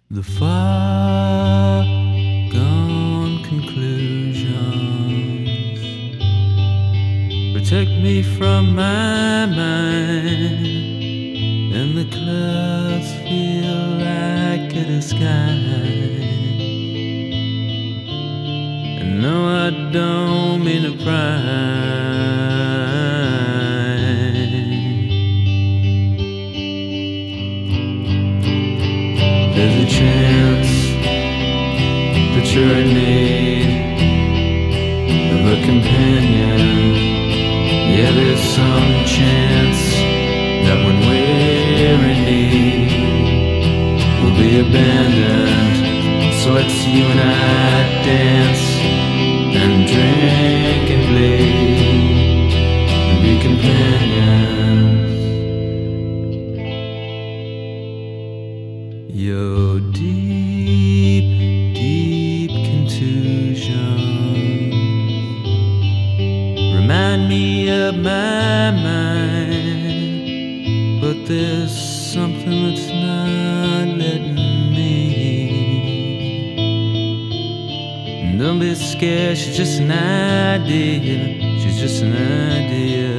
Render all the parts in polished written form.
The far gone conclusions protect me from my mind, and the clouds feel like a sky. And no, I don't mean to pry. There's a chance that you're in need of a companion. Yeah, there's some chance that when we're in need, we'll be abandoned. So let's you and I dance and drink and bleed and be companions. Your deep, deep contusions remind me of my mind, but there's something that's not letting me. And don't be scared, she's just an idea. She's just an idea.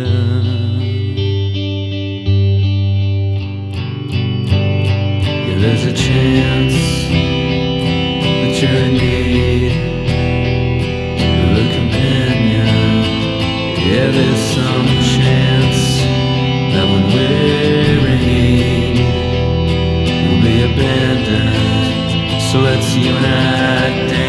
There's a chance that you're in need of a companion. Yeah, there's some chance that when we're in need, we'll be abandoned. So let's you and I dance